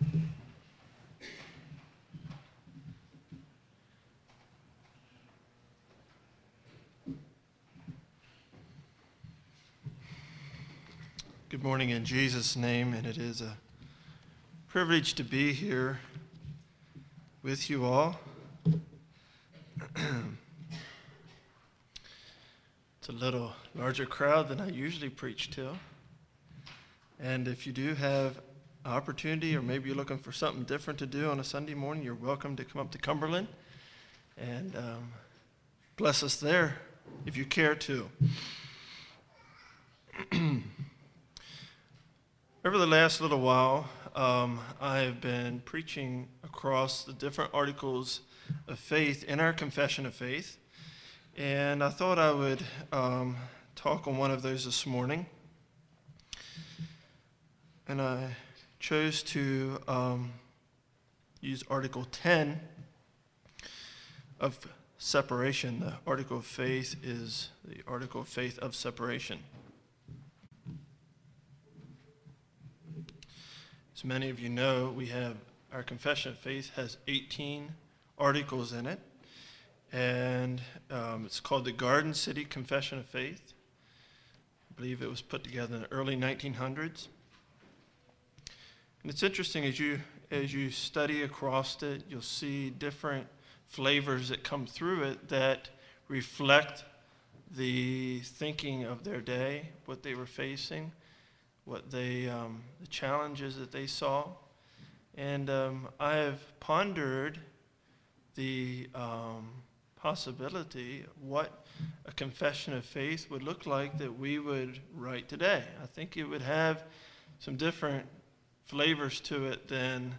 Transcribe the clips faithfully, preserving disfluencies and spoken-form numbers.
Good morning in Jesus' name, and it is a privilege to be here with you all. It's a little larger crowd than I usually preach to. And if you do have an opportunity, or maybe you're looking for something different to do on a Sunday morning, you're welcome to come up to Cumberland and um, bless us there if you care to. Over the last little while, um, I have been preaching across the different articles of faith in our confession of faith, and I thought I would um, talk on one of those this morning. And I chose to um, use Article ten of separation. The article of faith is the article of faith of separation. As many of you know, we have our confession of faith has eighteen articles in it, and um, it's called the Garden City Confession of Faith. I believe it was put together in the early nineteen hundreds. And it's interesting, as you as you study across it, you'll see different flavors that come through it that reflect the thinking of their day, what they were facing, what they, um, the challenges that they saw. And um, I have pondered the um, possibility of what a confession of faith would look like that we would write today. I think it would have some different flavors to it than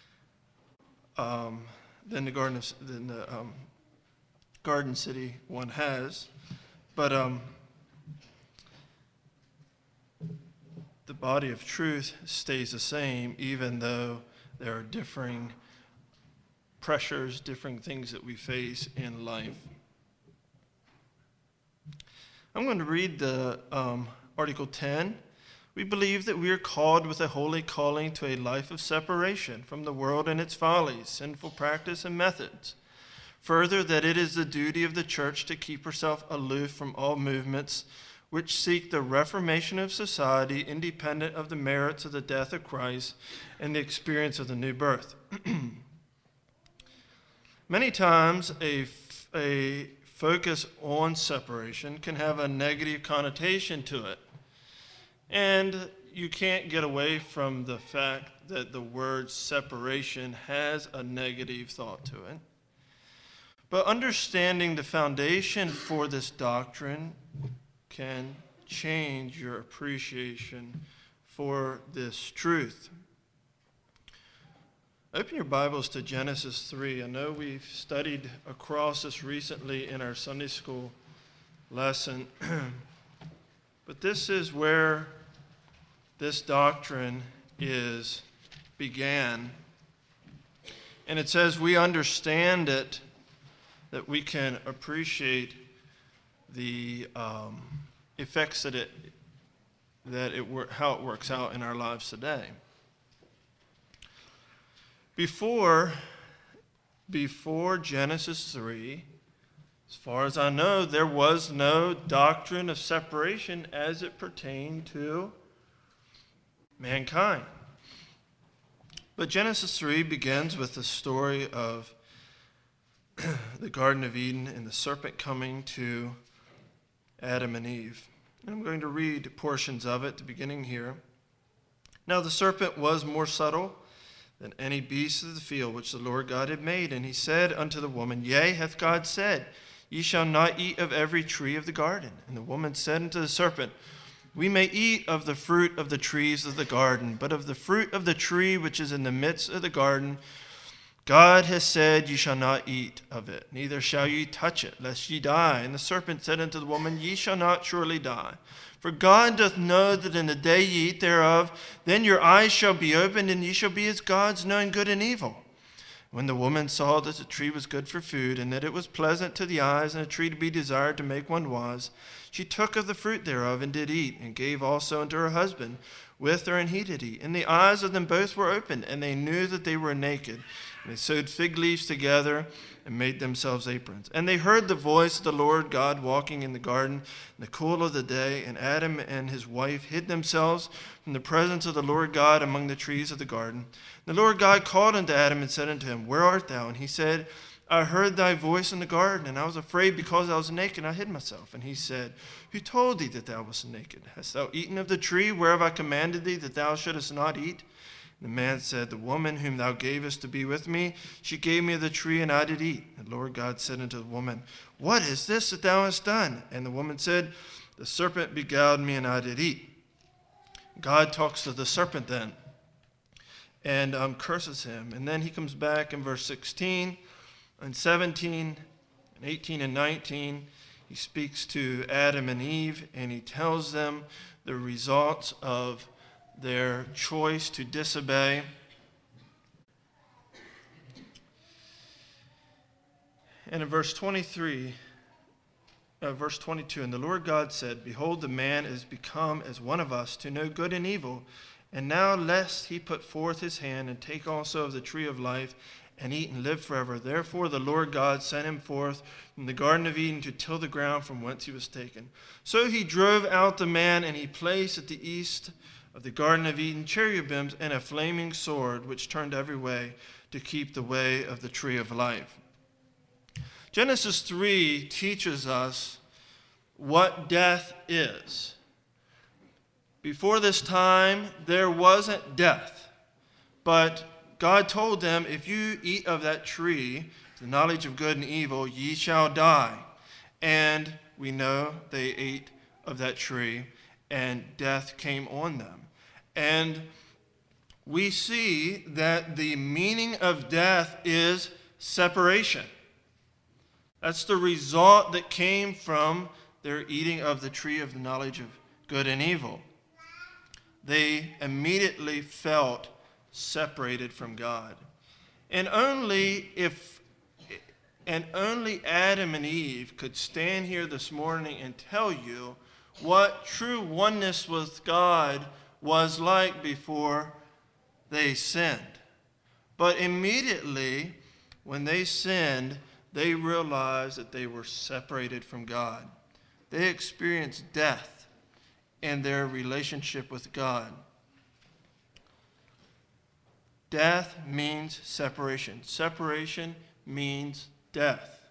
um, than the Garden of, than the um, Garden City one has, but um, the body of truth stays the same, even though there are differing pressures, different things that we face in life. I'm going to read the um, Article ten. We believe that we are called with a holy calling to a life of separation from the world and its follies, sinful practice, and methods. Further, that it is the duty of the church to keep herself aloof from all movements which seek the reformation of society independent of the merits of the death of Christ and the experience of the new birth. Many times, a, a focus on separation can have a negative connotation to it. And you can't get away from the fact that the word separation has a negative thought to it. But understanding the foundation for this doctrine can change your appreciation for this truth. Open your Bibles to Genesis three. I know we've studied across this recently in our Sunday school lesson, but this is where this doctrine is began. And it says we understand it, that we can appreciate the um, effects that it that it wor- how it works out in our lives today. Before before Genesis three, as far as I know, there was no doctrine of separation as it pertained to mankind. But Genesis three begins with the story of the Garden of Eden and the serpent coming to Adam and Eve. And I'm going to read portions of it, the beginning here. Now the serpent was more subtle than any beast of the field which the Lord God had made. And he said unto the woman, Yea, hath God said, Ye shall not eat of every tree of the garden. And the woman said unto the serpent, We may eat of the fruit of the trees of the garden, but of the fruit of the tree which is in the midst of the garden, God has said, Ye shall not eat of it, neither shall ye touch it, lest ye die. And the serpent said unto the woman, Ye shall not surely die. For God doth know that in the day ye eat thereof, then your eyes shall be opened, and ye shall be as gods, knowing good and evil. When the woman saw that the tree was good for food, and that it was pleasant to the eyes, and a tree to be desired to make one wise, she took of the fruit thereof, and did eat, and gave also unto her husband with her, and he did eat. And the eyes of them both were opened, and they knew that they were naked. And they sewed fig leaves together, and made themselves aprons. And they heard the voice of the Lord God walking in the garden in the cool of the day, and Adam and his wife hid themselves from the presence of the Lord God among the trees of the garden. And the Lord God called unto Adam and said unto him, Where art thou? And he said, I heard thy voice in the garden, and I was afraid because I was naked, and I hid myself. And he said, Who told thee that thou wast naked? Hast thou eaten of the tree whereof I commanded thee that thou shouldest not eat? The man said, The woman whom thou gavest to be with me, she gave me of the tree, and I did eat. And the Lord God said unto the woman, What is this that thou hast done? And the woman said, The serpent beguiled me, and I did eat. God talks to the serpent then, and um, curses him. And then he comes back in verse sixteen and seventeen and eighteen and nineteen. He speaks to Adam and Eve, and he tells them the results of their choice to disobey. And in verse twenty-three, uh, verse twenty-two, and the Lord God said, Behold, the man is become as one of us to know good and evil. And now lest he put forth his hand and take also of the tree of life and eat and live forever. Therefore the Lord God sent him forth from the Garden of Eden to till the ground from whence he was taken. So he drove out the man, and he placed at the east of the Garden of Eden cherubims and a flaming sword, which turned every way to keep the way of the tree of life. Genesis three teaches us what death is. Before this time, there wasn't death, but God told them, if you eat of that tree, the knowledge of good and evil, ye shall die. And we know they ate of that tree, and death came on them. And we see that the meaning of death is separation. That's the result that came from their eating of the tree of the knowledge of good and evil. They immediately felt separated from God. And only if and only Adam and Eve could stand here this morning and tell you what true oneness with God was like before they sinned. But immediately when they sinned, they realized that they were separated from God. They experienced death in their relationship with God. Death means separation. Separation means death.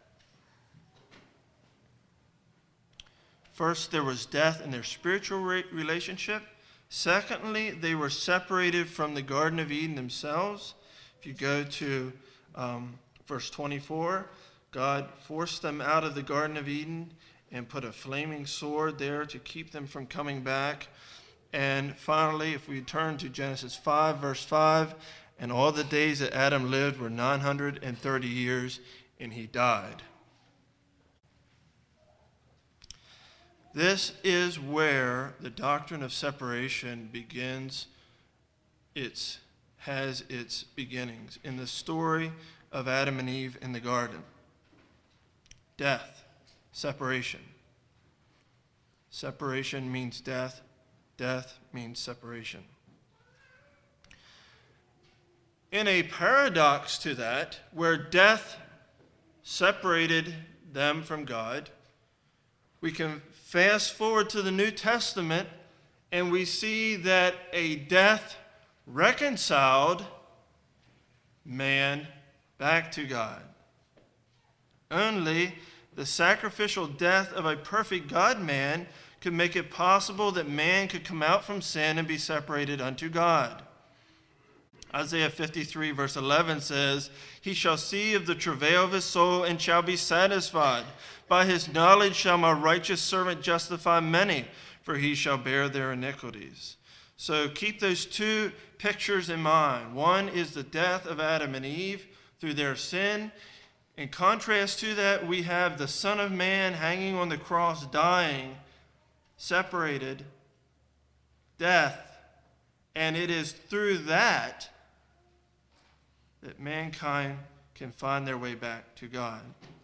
First, there was death in their spiritual relationship. Secondly, they were separated from the Garden of Eden themselves. If you go to um, verse twenty-four, God forced them out of the Garden of Eden and put a flaming sword there to keep them from coming back. And finally, if we turn to Genesis five, verse five, and all the days that Adam lived were nine hundred thirty years, and he died. This is where the doctrine of separation begins, its, has its beginnings, in the story of Adam and Eve in the garden. Death, separation. Separation means death. Death means separation. In a paradox to that, where death separated them from God, we can fast forward to the New Testament and we see that a death reconciled man back to God. Only the sacrificial death of a perfect God-man could make it possible that man could come out from sin and be separated unto God. Isaiah fifty-three verse eleven says, He shall see of the travail of his soul and shall be satisfied. By his knowledge shall my righteous servant justify many, for he shall bear their iniquities. So keep those two pictures in mind. One is the death of Adam and Eve through their sin. In contrast to that, we have the Son of Man hanging on the cross, dying, separated, death. And it is through that that that mankind can find their way back to God.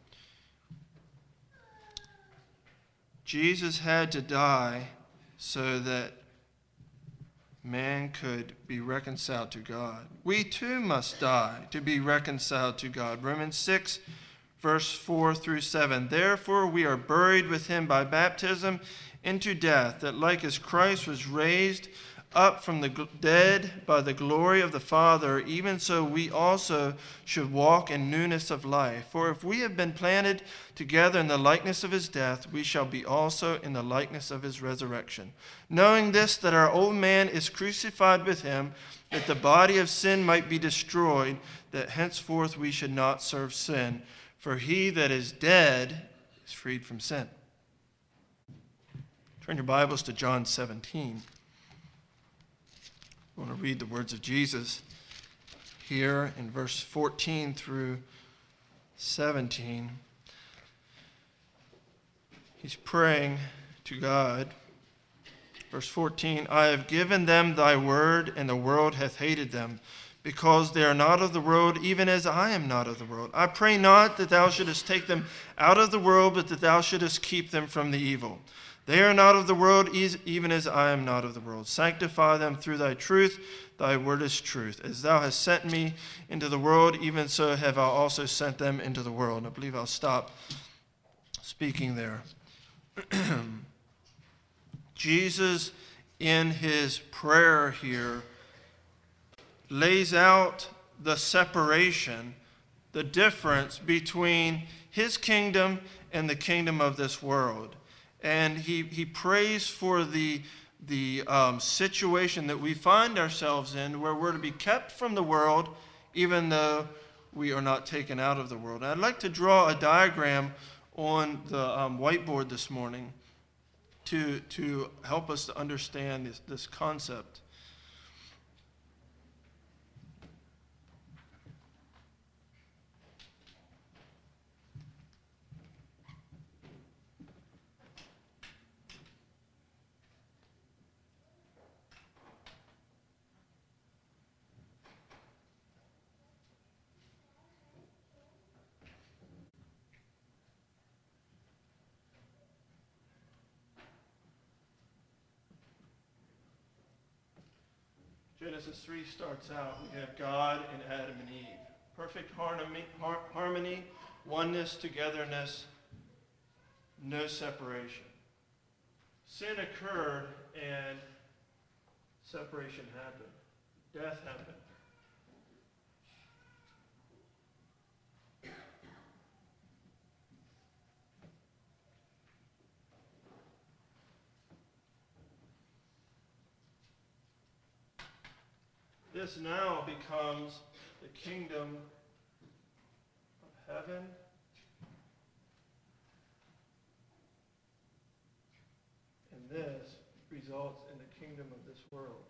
Jesus had to die so that man could be reconciled to God. We too must die to be reconciled to God. Romans six, verse four through seven. Therefore we are buried with him by baptism into death, that like as Christ was raised up from the dead by the glory of the Father, even so we also should walk in newness of life. For if we have been planted together in the likeness of his death, we shall be also in the likeness of his resurrection. Knowing this, that our old man is crucified with him, that the body of sin might be destroyed, that henceforth we should not serve sin. For he that is dead is freed from sin. Turn your Bibles to John seventeen. I want to read the words of Jesus here in verse fourteen through seventeen. He's praying to God. Verse fourteen, I have given them thy word, and the world hath hated them, because they are not of the world, even as I am not of the world. I pray not that thou shouldest take them out of the world, but that thou shouldest keep them from the evil. They are not of the world, even as I am not of the world. Sanctify them through thy truth. Thy word is truth. As thou hast sent me into the world, even so have I also sent them into the world. And I believe I'll stop speaking there. Jesus, in his prayer here, lays out the separation, the difference between his kingdom and the kingdom of this world. And he, he prays for the, the um, situation that we find ourselves in, where we're to be kept from the world, even though we are not taken out of the world. And I'd like to draw a diagram on the um, whiteboard this morning to, to help us to understand this, this concept. Genesis three starts out, we have God and Adam and Eve. Perfect harmony, har- harmony, oneness, togetherness, no separation. Sin occurred and separation happened. Death happened. This now becomes the kingdom of heaven and this results in the kingdom of this world.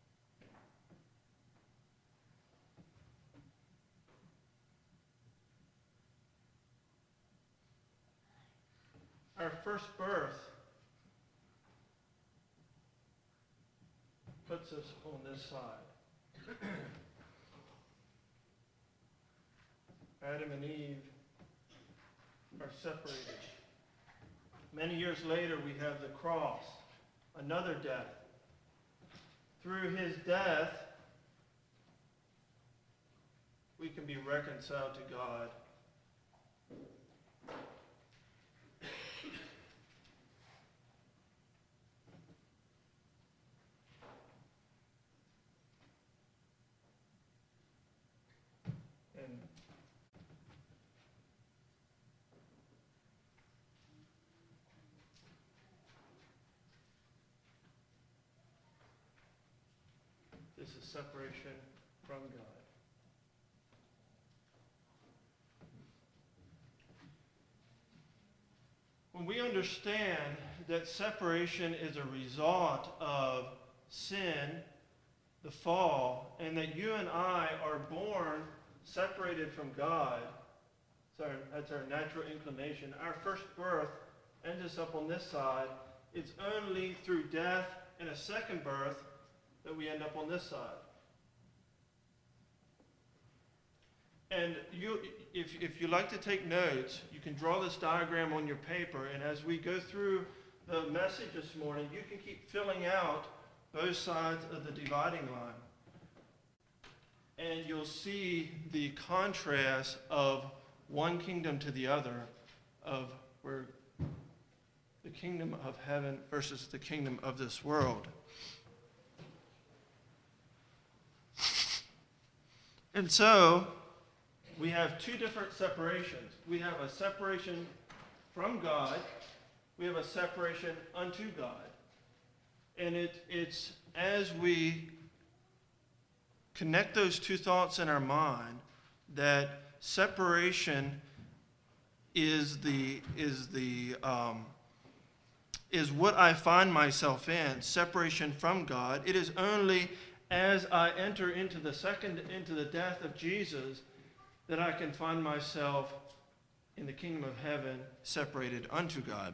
Our first birth puts us on this side. Adam and Eve are separated. Many years later, we have the cross, another death. Through his death, we can be reconciled to God. This is separation from God. When we understand that separation is a result of sin, the fall, and that you and I are born separated from God, that's our, that's our natural inclination. Our first birth ends us up on this side. It's only through death and a second birth that we end up on this side. And you, if, if you like to take notes, you can draw this diagram on your paper, and as we go through the message this morning, you can keep filling out both sides of the dividing line. And you'll see the contrast of one kingdom to the other, of where the kingdom of heaven versus the kingdom of this world. And so, we have two different separations. We have a separation from God. We have a separation unto God. And it, it's as we connect those two thoughts in our mind that separation is the is the um, is what I find myself in. Separation from God. It is only as I enter into the second into the death of Jesus that I can find myself in the kingdom of heaven, separated unto God.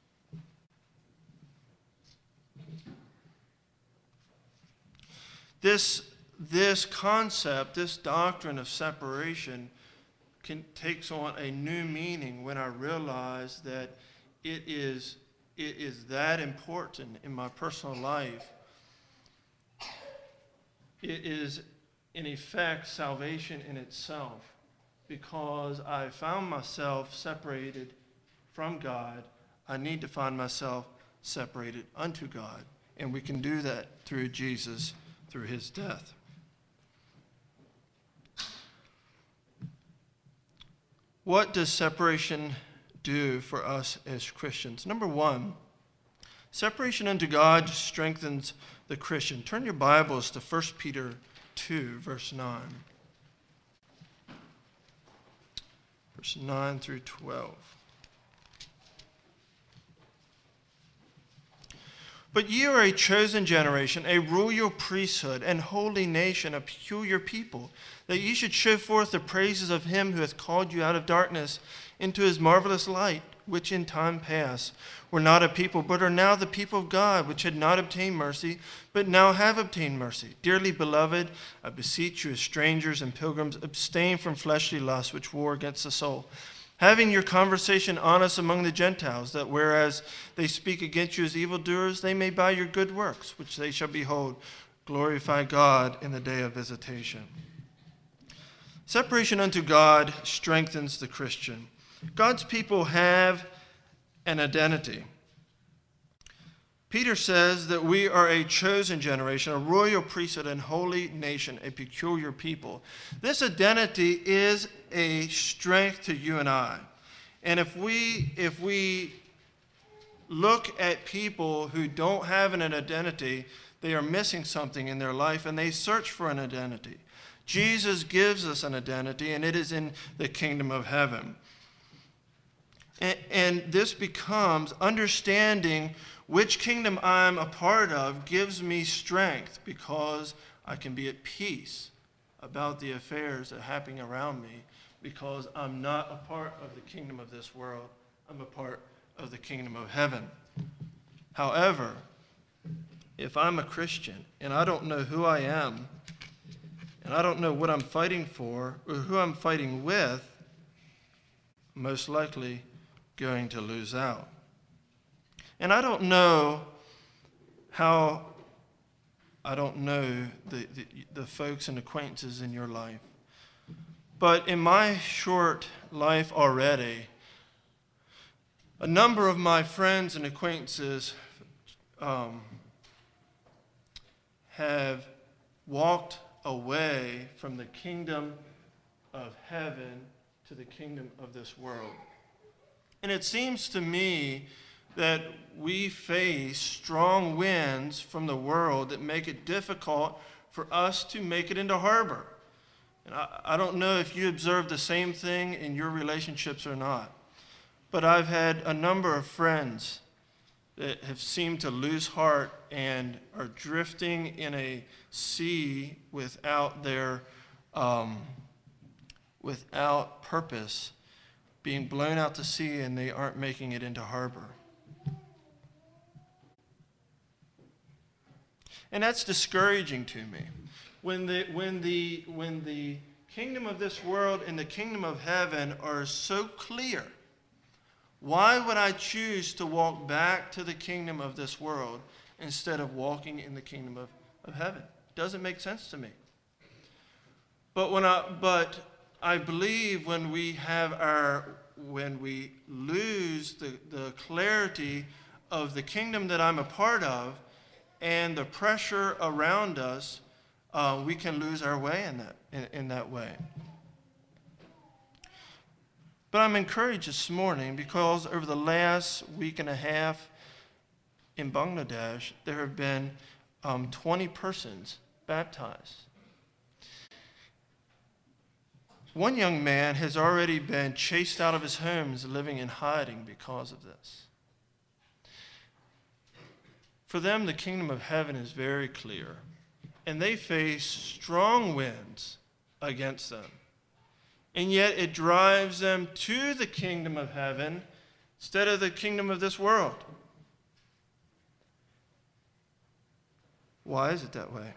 This, this concept, this doctrine of separation can, takes on a new meaning when I realize that it is, it is that important in my personal life. It is, in effect, salvation in itself. Because I found myself separated from God, I need to find myself separated unto God. And we can do that through Jesus, through his death. What does separation do for us as Christians? Number one, separation unto God strengthens the Christian. Turn your Bibles to First Peter two, verse nine. Verse nine through twelve. But ye are a chosen generation, a royal priesthood, and holy nation, a peculiar people, that ye should show forth the praises of him who hath called you out of darkness into his marvelous light, which in time past were not a people, but are now the people of God, which had not obtained mercy, but now have obtained mercy. Dearly beloved, I beseech you as strangers and pilgrims, abstain from fleshly lusts which war against the soul, having your conversation honest among the Gentiles, that whereas they speak against you as evildoers, they may by your good works, which they shall behold, glorify God in the day of visitation. Separation unto God strengthens the Christian. God's people have an identity. Peter says that we are a chosen generation, a royal priesthood, and holy nation, a peculiar people. This identity is a strength to you and I. And if we if we look at people who don't have an identity, they are missing something in their life, and they search for an identity. Jesus gives us an identity, and it is in the kingdom of heaven. And, and this becomes understanding which kingdom I'm a part of gives me strength, because I can be at peace about the affairs that are happening around me, because I'm not a part of the kingdom of this world. I'm a part of the kingdom of heaven. However, if I'm a Christian and I don't know who I am, and I don't know what I'm fighting for or who I'm fighting with, I'm most likely going to lose out. And I don't know how, I don't know the, the, the folks and acquaintances in your life, but in my short life already, a number of my friends and acquaintances um, have walked away from the kingdom of heaven to the kingdom of this world. And it seems to me that we face strong winds from the world that make it difficult for us to make it into harbor. And I, I don't know if you observe the same thing in your relationships or not, but I've had a number of friends that have seemed to lose heart and are drifting in a sea without their, um, without purpose, being blown out to sea, and they aren't making it into harbor. And that's discouraging to me. When the when the when the kingdom of this world and the kingdom of heaven are so clear, why would I choose to walk back to the kingdom of this world instead of walking in the kingdom of, of heaven? It doesn't make sense to me. But when I but I believe when we have our when we lose the, the clarity of the kingdom that I'm a part of and the pressure around us, uh, we can lose our way in that in, in that way. But I'm encouraged this morning because over the last week and a half in Bangladesh, there have been um, twenty persons baptized. One young man has already been chased out of his homes, living in hiding because of this. For them, the kingdom of heaven is very clear, and they face strong winds against them. And yet it drives them to the kingdom of heaven instead of the kingdom of this world. Why is it that way?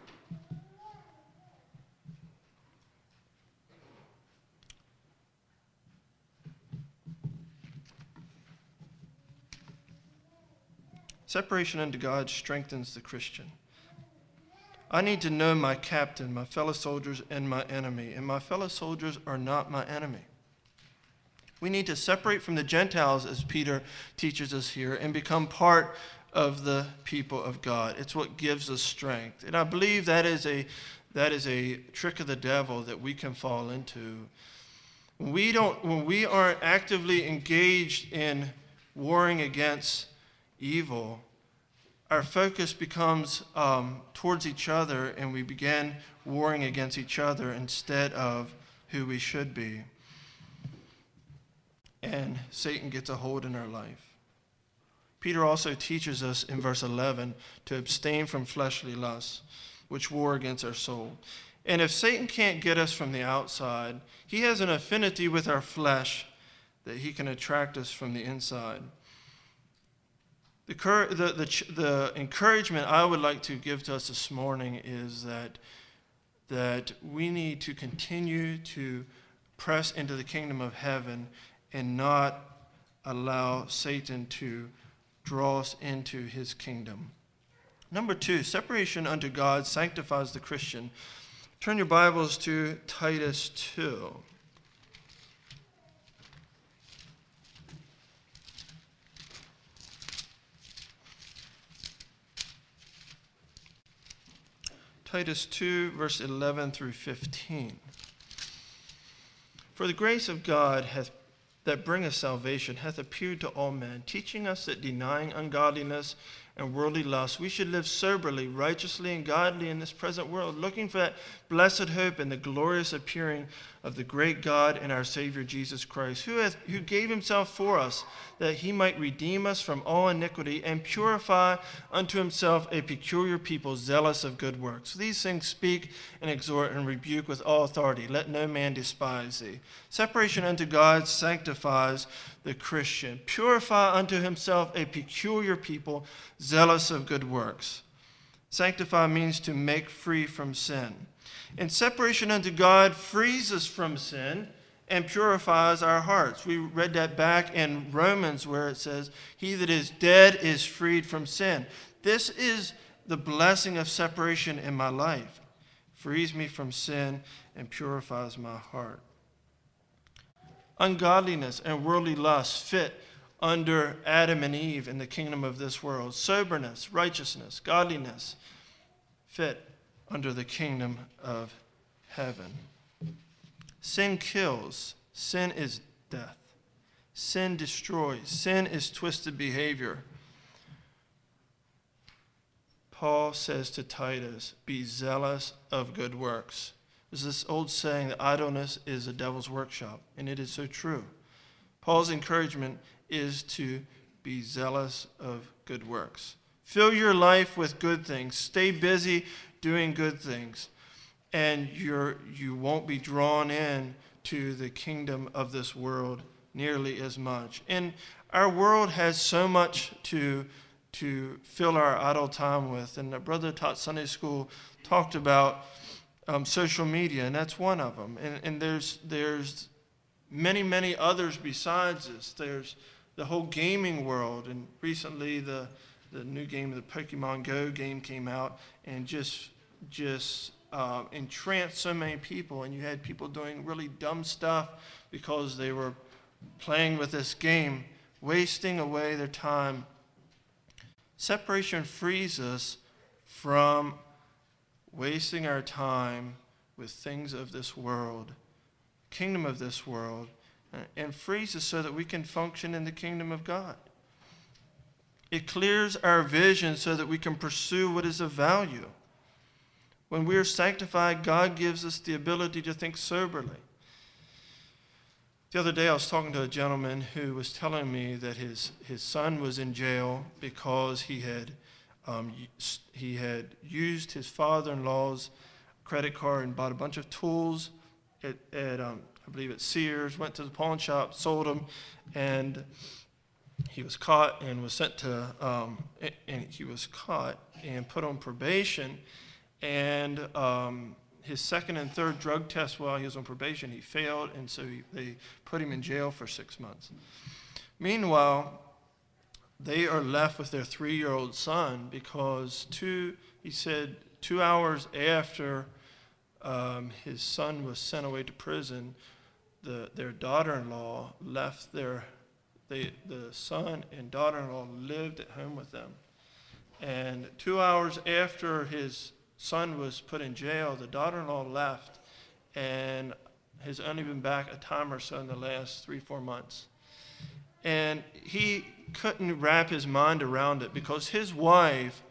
Separation unto God strengthens the Christian. I need to know my captain, my fellow soldiers, and my enemy. And my fellow soldiers are not my enemy. We need to separate from the Gentiles, as Peter teaches us here, and become part of the people of God. It's what gives us strength. And I believe that is a that is a trick of the devil that we can fall into. When we don't, when we aren't actively engaged in warring against evil, our focus becomes um, towards each other, and we begin warring against each other instead of who we should be. And Satan gets a hold in our life. Peter also teaches us in verse eleven to abstain from fleshly lusts, which war against our soul. And if Satan can't get us from the outside, he has an affinity with our flesh that he can attract us from the inside. The, the, the, the encouragement I would like to give to us this morning is that, that we need to continue to press into the kingdom of heaven and not allow Satan to draw us into his kingdom. Number two, separation unto God sanctifies the Christian. Turn your Bibles to Titus two. Titus two, verse eleven through fifteen. For the grace of God hath, that bringeth salvation hath appeared to all men, teaching us that denying ungodliness and worldly lust, we should live soberly, righteously, and godly in this present world, looking for that blessed hope and the glorious appearing of the great God and our Savior Jesus Christ, who hath, who gave himself for us, that he might redeem us from all iniquity and purify unto himself a peculiar people, zealous of good works. These things speak and exhort and rebuke with all authority. Let no man despise thee. Separation unto God sanctifies the Christian. Purify unto himself a peculiar people, zealous of good works. Sanctify means to make free from sin. And separation unto God frees us from sin and purifies our hearts. We read that back in Romans where it says, he that is dead is freed from sin. This is the blessing of separation in my life. Frees me from sin and purifies my heart. Ungodliness and worldly lust fit under Adam and Eve in the kingdom of this world. Soberness, righteousness, godliness fit under the kingdom of heaven. Sin kills. Sin is death. Sin destroys. Sin is twisted behavior. Paul says to Titus, be zealous of good works. There's this old saying that idleness is a devil's workshop, and it is so true. Paul's encouragement is to be zealous of good works. Fill your life with good things. Stay busy doing good things, and you're, you won't be drawn in to the kingdom of this world nearly as much. And our world has so much to, to fill our idle time with. And a brother taught Sunday school talked about um, social media, and that's one of them. And, and there's there's many, many others besides this. There's the whole gaming world, and recently the the new game, the Pokemon Go game came out, and just just uh, entranced so many people, and you had people doing really dumb stuff because they were playing with this game, wasting away their time. Separation frees us from wasting our time with things of this world, kingdom of this world, and frees us so that we can function in the kingdom of God. It clears our vision so that we can pursue what is of value. When we are sanctified, God gives us the ability to think soberly. The other day I was talking to a gentleman who was telling me that his, his son was in jail because he had um, he had used his father-in-law's credit card and bought a bunch of tools at, at um, I believe at Sears, went to the pawn shop, sold them, and he was caught and was sent to, um, and he was caught and put on probation, and um, his second and third drug test while he was on probation, he failed, and so he, they put him in jail for six months. Meanwhile, they are left with their three-year-old son because two, he said, two hours after um, his son was sent away to prison, the, their daughter-in-law left their, they, the son and daughter-in-law lived at home with them. And two hours after his son was put in jail, the daughter-in-law left and has only been back a time or so in the last three, four months. And he couldn't wrap his mind around it because his wife,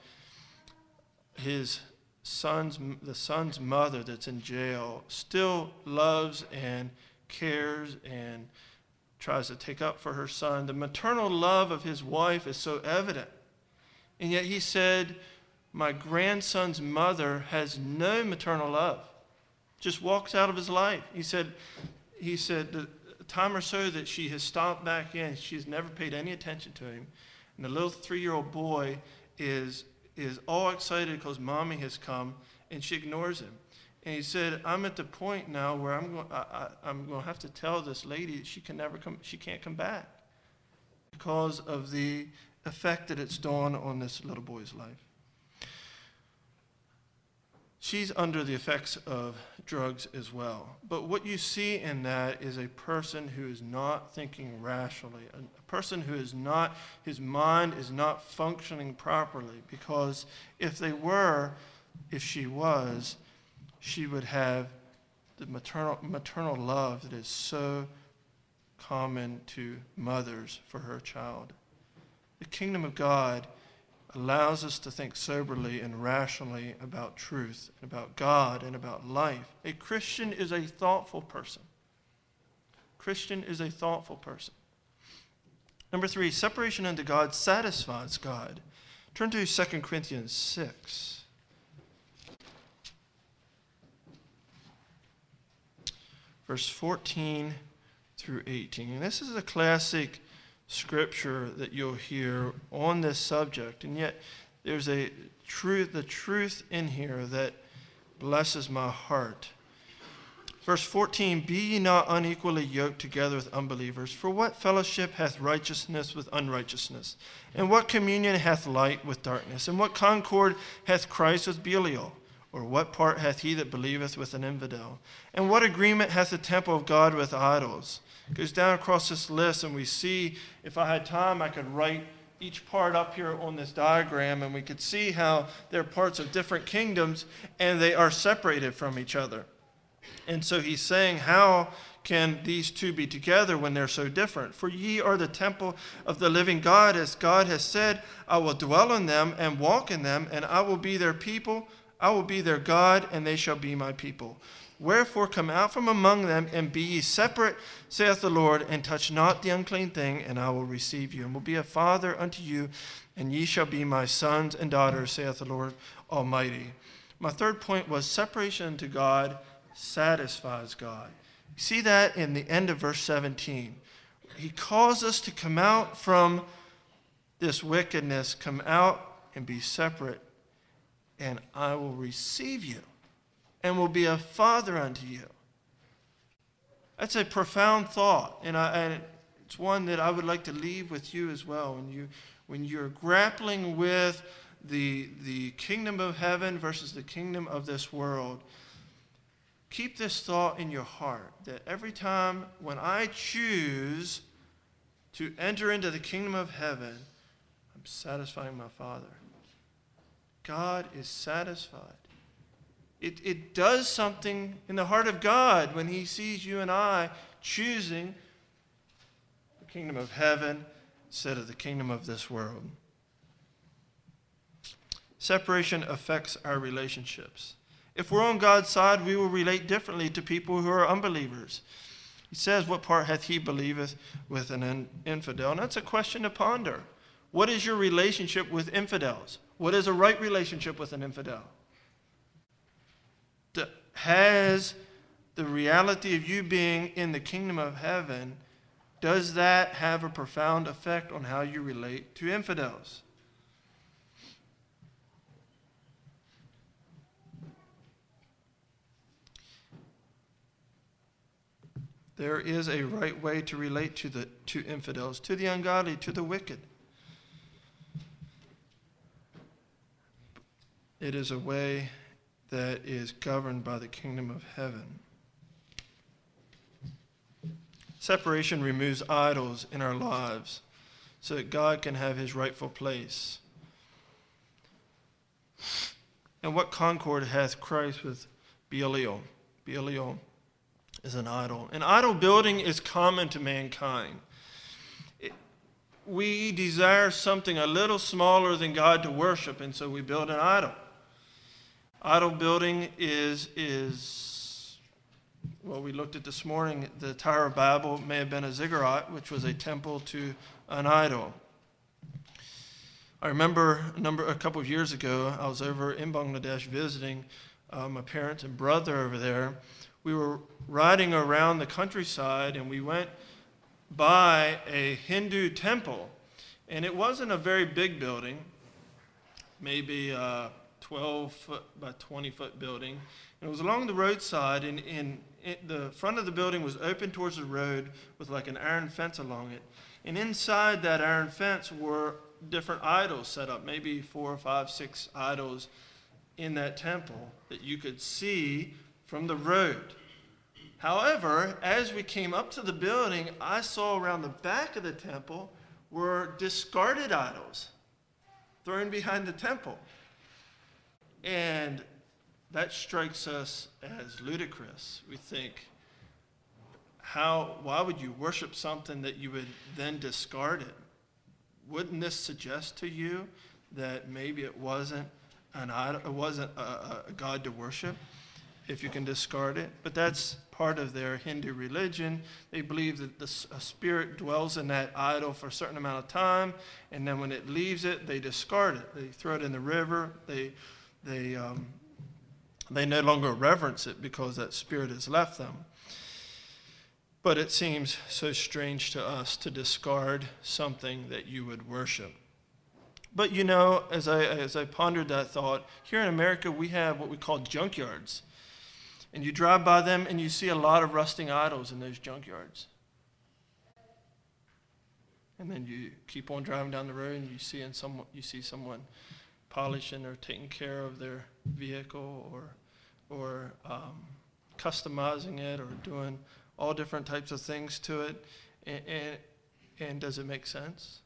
his son's, the son's mother that's in jail, still loves and cares and tries to take up for her son. The maternal love of his wife is so evident. And yet he said, my grandson's mother has no maternal love, just walks out of his life. He said, he said, the time or so that she has stopped back in, she's never paid any attention to him. And the little three-year-old boy is, is all excited because mommy has come, and she ignores him. And he said, I'm at the point now where I'm going, I, I, I'm going to have to tell this lady she can never come, she can't come back because of the effect that it's done on this little boy's life. She's under the effects of drugs as well. But what you see in that is a person who is not thinking rationally, a person who is not, his mind is not functioning properly, because if they were, if she was, she would have the maternal, maternal love that is so common to mothers for her child. The kingdom of God allows us to think soberly and rationally about truth, and about God, and about life. A Christian is a thoughtful person. Christian is a thoughtful person. Number three, separation unto God satisfies God. Turn to Second Corinthians six. Verse fourteen through eighteen. And this is a classic scripture that you'll hear on this subject, and yet there's a truth, the truth in here that blesses my heart. Verse fourteen, be ye not unequally yoked together with unbelievers, for what fellowship hath righteousness with unrighteousness? And what communion hath light with darkness? And what concord hath Christ with Belial? Or what part hath he that believeth with an infidel? And what agreement hath the temple of God with idols? It goes down across this list, and we see, if I had time, I could write each part up here on this diagram, and we could see how they're parts of different kingdoms, and they are separated from each other. And so he's saying, how can these two be together when they're so different? For ye are the temple of the living God, as God has said, I will dwell in them and walk in them, and I will be their people, I will be their God, and they shall be my people. Wherefore come out from among them, and be ye separate, saith the Lord, and touch not the unclean thing, and I will receive you, and will be a father unto you, and ye shall be my sons and daughters, saith the Lord Almighty. My third point was separation unto God satisfies God. You see that in the end of verse seventeen. He calls us to come out from this wickedness, come out and be separate, and I will receive you. and will be a father unto you. That's a profound thought, and, I, and it's one that I would like to leave with you as well. When, you, when you're grappling with the, the kingdom of heaven versus the kingdom of this world, keep this thought in your heart, that every time when I choose to enter into the kingdom of heaven, I'm satisfying my Father. God is satisfied. It, it does something in the heart of God when he sees you and I choosing the kingdom of heaven instead of the kingdom of this world. Separation affects our relationships. If we're on God's side, we will relate differently to people who are unbelievers. He says, what part hath he believeth with an infidel? And that's a question to ponder. What is your relationship with infidels? What is a right relationship with an infidel? Has the reality of you being in the kingdom of heaven, does that have a profound effect on how you relate to infidels? There is a right way to relate to the to infidels, to the ungodly, to the wicked. It is a way that is governed by the kingdom of heaven. Separation removes idols in our lives so that God can have his rightful place. And what concord hath Christ with Belial? Belial is an idol. And idol building is common to mankind. It, we desire something a little smaller than God to worship, and so we build an idol. Idol building is, is, well, we looked at this morning, the Tower of Babel may have been a ziggurat, which was a temple to an idol. I remember a, number, a couple of years ago, I was over in Bangladesh visiting uh, my parents and brother over there. We were riding around the countryside, and we went by a Hindu temple. And it wasn't a very big building, maybe uh, twelve foot by twenty foot building. And it was along the roadside, and, and it, the front of the building was open towards the road with like an iron fence along it. And inside that iron fence were different idols set up, maybe four or five, six idols in that temple that you could see from the road. However, as we came up to the building, I saw around the back of the temple were discarded idols thrown behind the temple. And that strikes us as ludicrous. We think, how, why would you worship something that you would then discard it? Wouldn't this suggest to you that maybe it wasn't an idol, it wasn't a, a God to worship if you can discard it? But that's part of their Hindu religion. They believe that the a spirit dwells in that idol for a certain amount of time, and then when it leaves it, they discard it. They throw it in the river. They They, um, they no longer reverence it because that spirit has left them. But it seems so strange to us to discard something that you would worship. But you know, as I, as I pondered that thought, here in America we have what we call junkyards. And you drive by them and you see a lot of rusting idols in those junkyards. And then you keep on driving down the road and you see, in some, you see someone polishing or taking care of their vehicle, or or um, customizing it, or doing all different types of things to it. And, and, and does it make sense?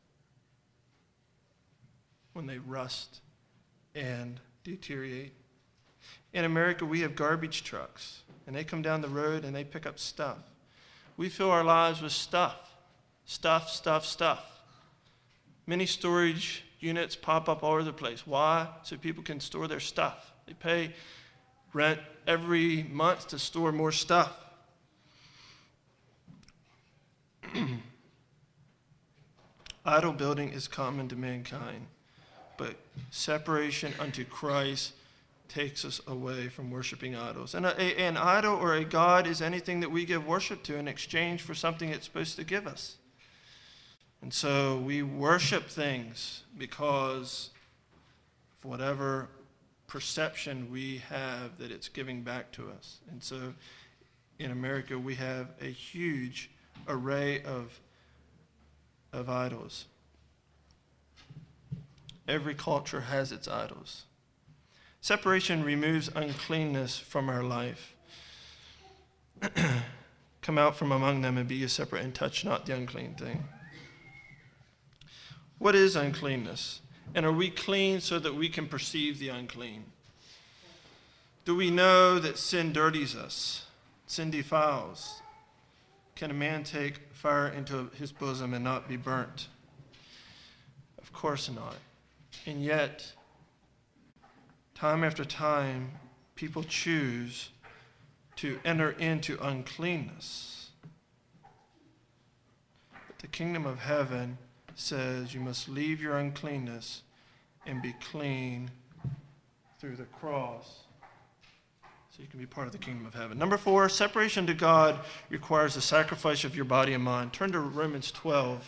When they rust and deteriorate. In America, we have garbage trucks, and they come down the road and they pick up stuff. We fill our lives with stuff, stuff, stuff, stuff. Many storage units pop up all over the place. Why? So people can store their stuff. They pay rent every month to store more stuff. Idol building is common to mankind, but separation unto Christ takes us away from worshiping idols. And a, a, an idol or a god is anything that we give worship to in exchange for something it's supposed to give us. And so we worship things because of whatever perception we have that it's giving back to us. And so in America, we have a huge array of, of idols. Every culture has its idols. Separation removes uncleanness from our life. Come out from among them and be ye separate, and touch not the unclean thing. What is uncleanness? And are we clean so that we can perceive the unclean? Do we know that sin dirties us? Sin defiles. Can a man take fire into his bosom and not be burnt? Of course not. And yet, time after time, people choose to enter into uncleanness. But the kingdom of heaven says you must leave your uncleanness and be clean through the cross so you can be part of the kingdom of heaven. Number four, separation to God requires the sacrifice of your body and mind. Turn to Romans twelve.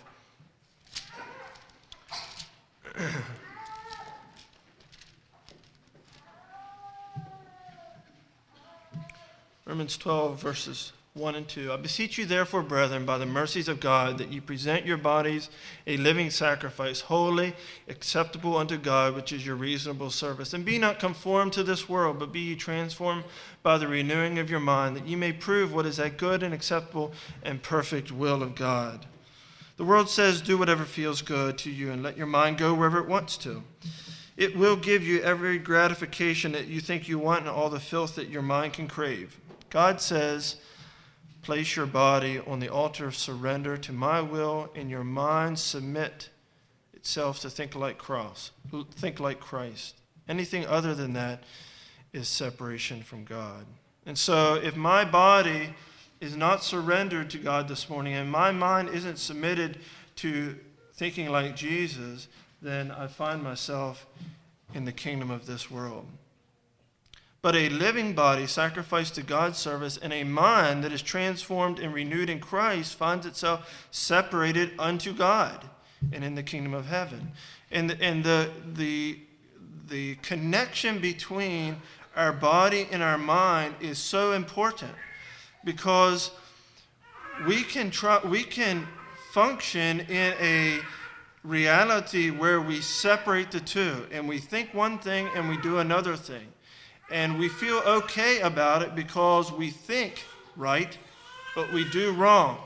Romans twelve, verses one and two. I beseech you, therefore, brethren, by the mercies of God, that you present your bodies a living sacrifice, holy, acceptable unto God, which is your reasonable service. And be not conformed to this world, but be ye transformed by the renewing of your mind, that ye may prove what is that good and acceptable and perfect will of God. The world says, do whatever feels good to you, and let your mind go wherever it wants to. It will give you every gratification that you think you want and all the filth that your mind can crave. God says, place your body on the altar of surrender to my will, and your mind submit itself to think like cross, think like Christ. Anything other than that is separation from God. And so if my body is not surrendered to God this morning, and my mind isn't submitted to thinking like Jesus, then I find myself in the kingdom of this world. But a living body sacrificed to God's service, and a mind that is transformed and renewed in Christ finds itself separated unto God and in the kingdom of heaven. And, and the, the, the connection between our body and our mind is so important, because we can try, we can function in a reality where we separate the two, and we think one thing and we do another thing. And we feel okay about it because we think right, but we do wrong.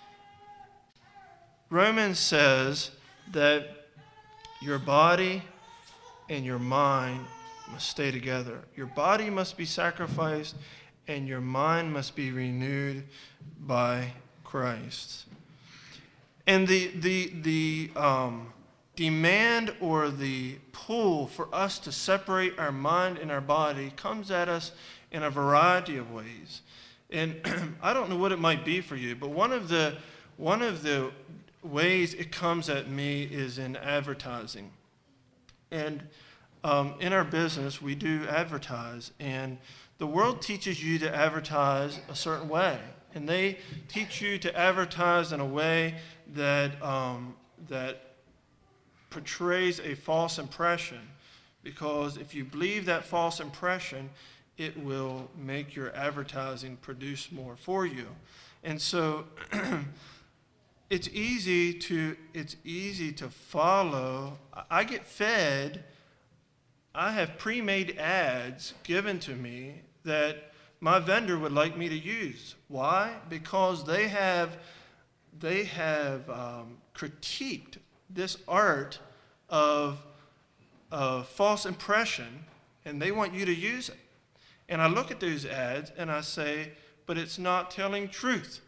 Romans says that your body and your mind must stay together. Your body must be sacrificed, and your mind must be renewed by Christ. And the the the um, demand or the pull for us to separate our mind and our body comes at us in a variety of ways. And I don't know what it might be for you, but one of the one of the ways it comes at me is in advertising. And um, in our business, we do advertise, and the world teaches you to advertise a certain way, and they teach you to advertise in a way that um, that portrays a false impression, because if you believe that false impression, it will make your advertising produce more for you. And so it's easy to it's easy to follow. I get fed, I have pre-made ads given to me that my vendor would like me to use. Why? Because they have they have um, critiqued this art of, of false impression, and they want you to use it. And I look at those ads and I say, but it's not telling truth.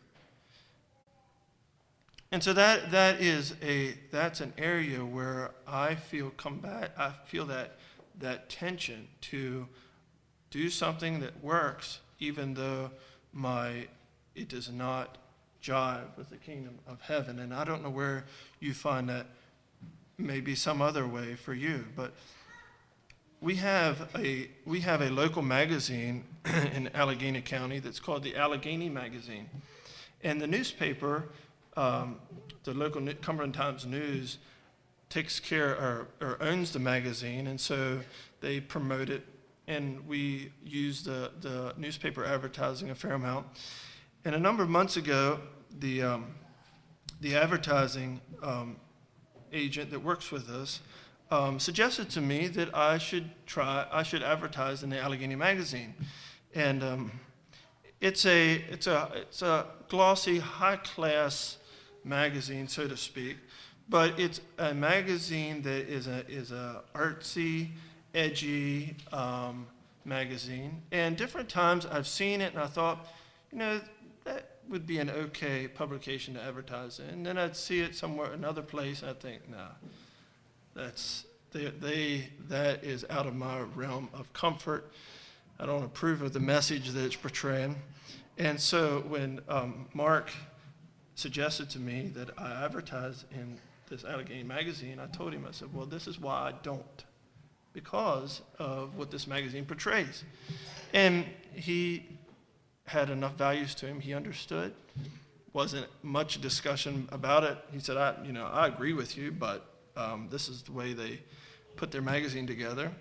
And so that that is a that's an area where I feel combat I feel that that tension to do something that works, even though my it does not jive with the kingdom of heaven. And I don't know where you find that. Maybe some other way for you, but we have a we have a local magazine in Allegheny County that's called the Allegheny Magazine, and the newspaper, um, the local Cumberland Times News, takes care or, or owns the magazine, and so they promote it and we use the, the newspaper advertising a fair amount. And a number of months ago, the um, the advertising um, agent that works with us um, suggested to me that I should try, I should advertise in the Allegheny magazine, and um, it's a it's a it's a glossy, high class magazine, so to speak, but it's a magazine that is a is a artsy, edgy um, magazine. And different times I've seen it and I thought, you know, that would be an okay publication to advertise in. And then I'd see it somewhere, another place, and I'd think, nah, that's they, they that is out of my realm of comfort. I don't approve of the message that it's portraying. And so when um, Mark suggested to me that I advertise in this Allegheny magazine, I told him, I said, well, this is why I don't, because of what this magazine portrays. And he had enough values to him. He understood. Wasn't much discussion about it. He said, I, you know, I agree with you, but um, this is the way they put their magazine together.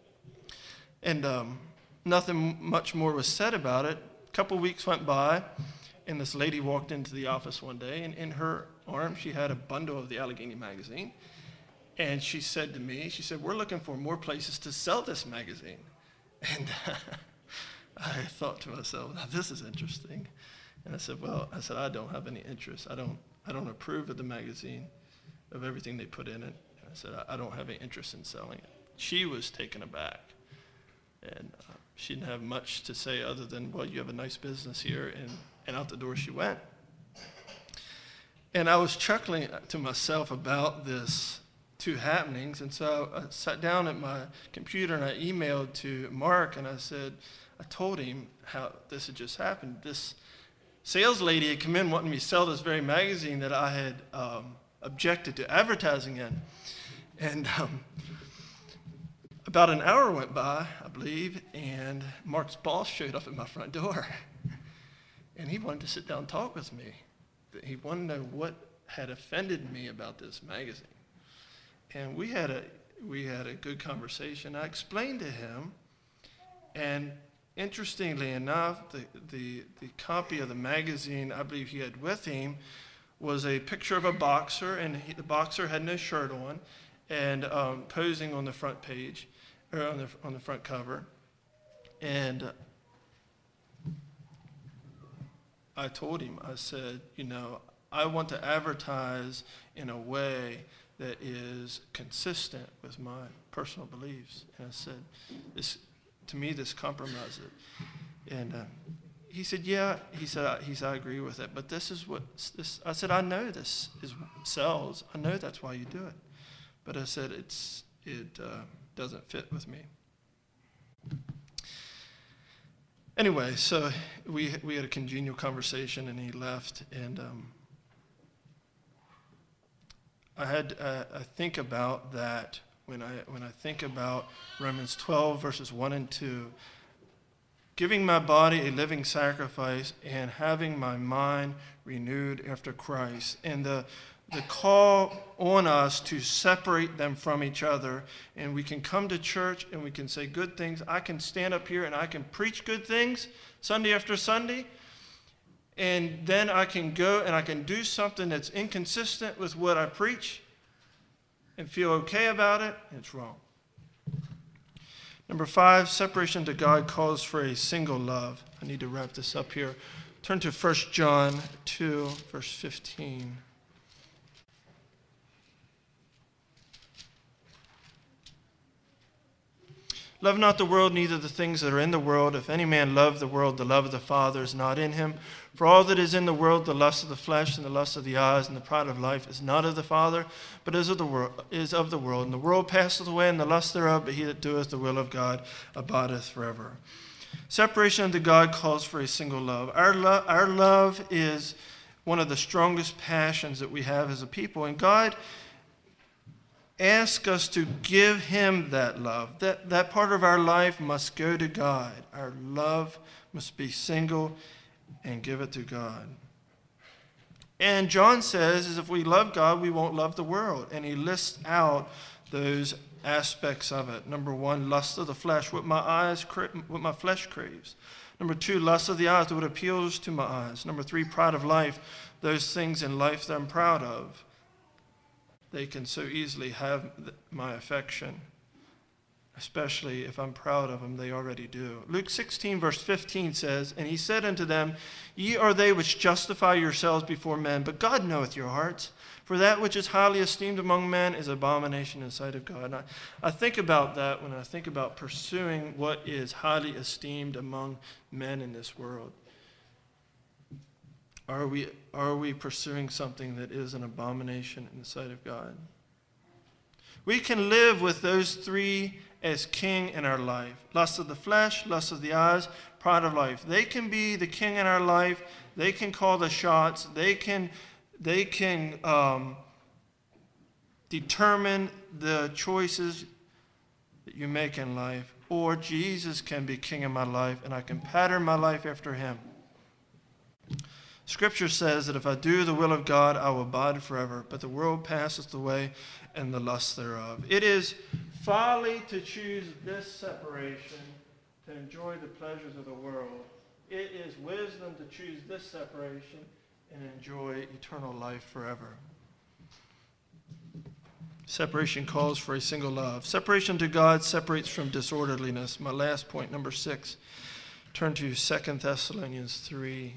And um, nothing much more was said about it. A couple weeks went by, and this lady walked into the office one day, and in her arm she had a bundle of the Allegheny magazine. And she said to me, she said, we're looking for more places to sell this magazine. And I thought to myself, now this is interesting. And I said, well, I said, I don't have any interest. I don't I don't approve of the magazine, of everything they put in it. And I said, I, I don't have any interest in selling it. She was taken aback. And uh, she didn't have much to say other than, well, you have a nice business here, and, and out the door she went. And I was chuckling to myself about this two happenings, and so I sat down at my computer and I emailed to Mark, and I said, I told him how this had just happened. This sales lady had come in wanting me to sell this very magazine that I had um, objected to advertising in. And um, about an hour went by, I believe, and Mark's boss showed up at my front door. And he wanted to sit down and talk with me. He wanted to know what had offended me about this magazine. And we had a we had a good conversation. I explained to him, and interestingly enough, the, the, the copy of the magazine I believe he had with him was a picture of a boxer, and he, the boxer had no shirt on, and um, posing on the front page, or on the on the front cover. And uh, I told him, I said, you know, I want to advertise in a way that is consistent with my personal beliefs. And I said, this, to me, this compromises it. And uh, he said, yeah, he said, I, he said, I agree with it, but this is what, this, I said, I know this is sells. I know that's why you do it. But I said, it's it uh, doesn't fit with me. Anyway, so we we had a congenial conversation, and he left, and um, I had uh, I think about that when I when I think about Romans twelve verses one and two, giving my body a living sacrifice and having my mind renewed after Christ, and the the call on us to separate them from each other. And we can come to church and we can say good things. I can stand up here and I can preach good things Sunday after Sunday, and then I can go and I can do something that's inconsistent with what I preach and feel okay about it. It's wrong. Number five, separation to God calls for a single love. I need to wrap this up here. Turn to First John two, verse fifteen. Love not the world, neither the things that are in the world. If any man love the world, the love of the Father is not in him. For all that is in the world, the lust of the flesh and the lust of the eyes and the pride of life, is not of the Father, but is of the world. Is of the world. And the world passeth away, and the lust thereof, but he that doeth the will of God abideth forever. Separation unto God calls for a single love. Our, lo- our love is one of the strongest passions that we have as a people, and God ask us to give him that love. That, that part of our life must go to God. Our love must be single and give it to God. And John says is if we love God, we won't love the world. And he lists out those aspects of it. Number one, lust of the flesh, what my eyes, cra- what my flesh craves. Number two, lust of the eyes, what appeals to my eyes. Number three, pride of life, those things in life that I'm proud of. They can so easily have my affection, especially if I'm proud of them, they already do. Luke sixteen, verse fifteen says, and he said unto them, Ye are they which justify yourselves before men, but God knoweth your hearts. For that which is highly esteemed among men is abomination in the sight of God. And I, I think about that when I think about pursuing what is highly esteemed among men in this world. Are we, are we pursuing something that is an abomination in the sight of God? We can live with those three as king in our life. Lust of the flesh, lust of the eyes, pride of life. They can be the king in our life. They can call the shots. They can, they can um, determine the choices that you make in life. Or Jesus can be king in my life, and I can pattern my life after him. Scripture says that if I do the will of God, I will abide forever, but the world passeth away and the lust thereof. It is folly to choose this separation to enjoy the pleasures of the world. It is wisdom to choose this separation and enjoy eternal life forever. Separation calls for a single love. Separation to God separates from disorderliness. My last point, number six. Turn to Second Thessalonians three.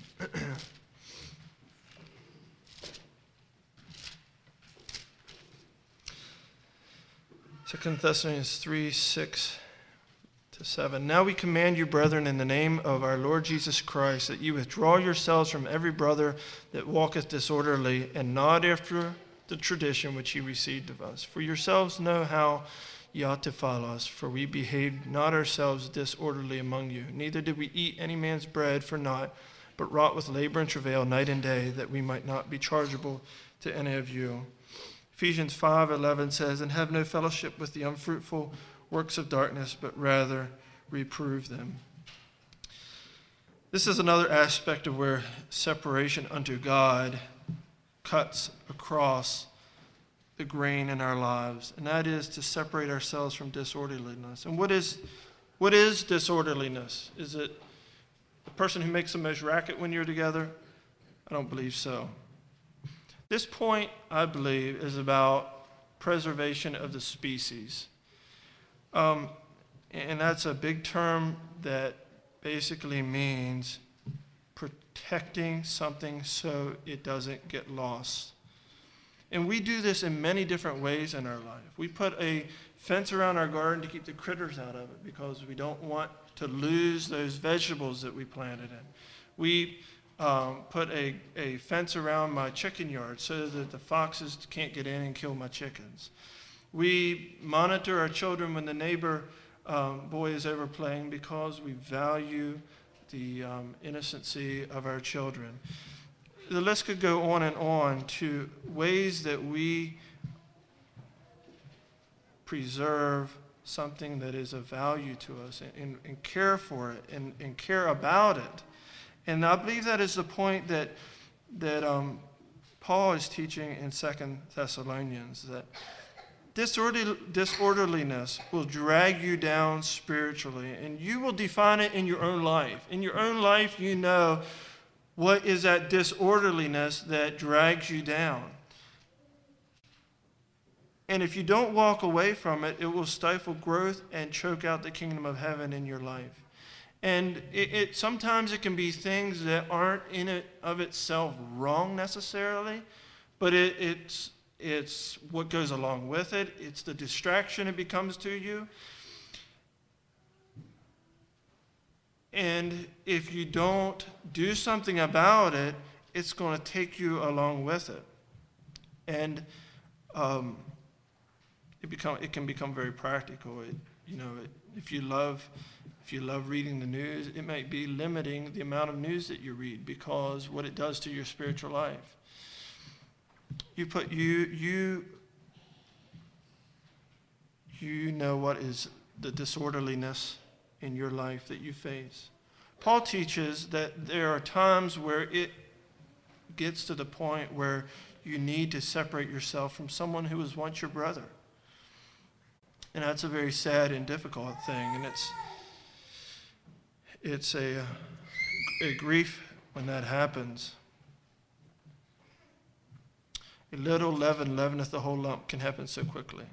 Second Thessalonians three, six to seven. Now we command you, brethren, in the name of our Lord Jesus Christ, that you withdraw yourselves from every brother that walketh disorderly, and not after the tradition which ye received of us. For yourselves know how ye ought to follow us, for we behaved not ourselves disorderly among you. Neither did we eat any man's bread for naught, but wrought with labor and travail night and day, that we might not be chargeable to any of you. Ephesians five eleven says, and have no fellowship with the unfruitful works of darkness, but rather reprove them. This is another aspect of where separation unto God cuts across the grain in our lives, and that is to separate ourselves from disorderliness. And what is what is disorderliness? Is it the person who makes the most racket when you're together? I don't believe so. This point, I believe, is about preservation of the species. Um, and that's a big term that basically means protecting something so it doesn't get lost. And we do this in many different ways in our life. We put a fence around our garden to keep the critters out of it because we don't want to lose those vegetables that we planted in. We um, put a, a fence around my chicken yard so that the foxes can't get in and kill my chickens. We monitor our children when the neighbor um, boy is over playing because we value the um, innocency of our children. The list could go on and on to ways that we preserve something that is of value to us and, and, and care for it and, and care about it. And I believe that is the point that that um, Paul is teaching in Second Thessalonians, that disorder, disorderliness will drag you down spiritually, and you will define it in your own life. In your own life, you know what is that disorderliness that drags you down. And if you don't walk away from it, it will stifle growth and choke out the kingdom of heaven in your life. And it, it sometimes it can be things that aren't in it of itself wrong necessarily, but it, it's it's what goes along with it. It's the distraction it becomes to you. And if you don't do something about it, it's going to take you along with it. And um, it become it can become very practical. It, you know, it, if you love if you love reading the news, it might be limiting the amount of news that you read because what it does to your spiritual life. You put you you you know what is the disorderliness in your life that you face. Paul teaches that there are times where it gets to the point where you need to separate yourself from someone who was once your brother. And that's a very sad and difficult thing. And it's it's a, a grief when that happens. A little leaven leaveneth the whole lump can happen so quickly.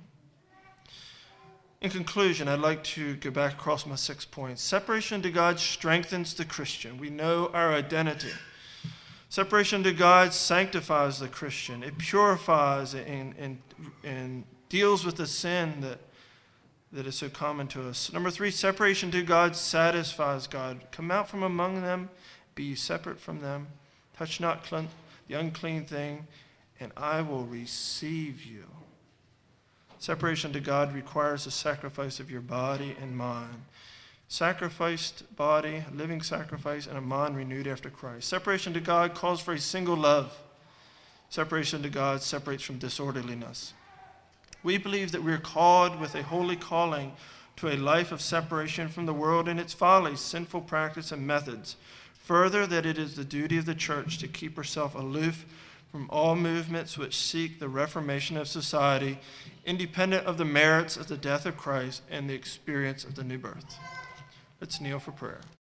In conclusion, I'd like to go back across my six points. Separation to God strengthens the Christian. We know our identity. Separation to God sanctifies the Christian. It purifies and, and, and deals with the sin that, that is so common to us. Number three, separation to God satisfies God. Come out from among them, be ye separate from them. Touch not cl- the unclean thing, and I will receive you. Separation to God requires the sacrifice of your body and mind. Sacrificed body, living sacrifice, and a mind renewed after Christ. Separation to God calls for a single love. Separation to God separates from disorderliness. We believe that we are called with a holy calling to a life of separation from the world and its follies, sinful practice, and methods. Further, that it is the duty of the church to keep herself aloof from all movements which seek the reformation of society, independent of the merits of the death of Christ and the experience of the new birth. Let's kneel for prayer.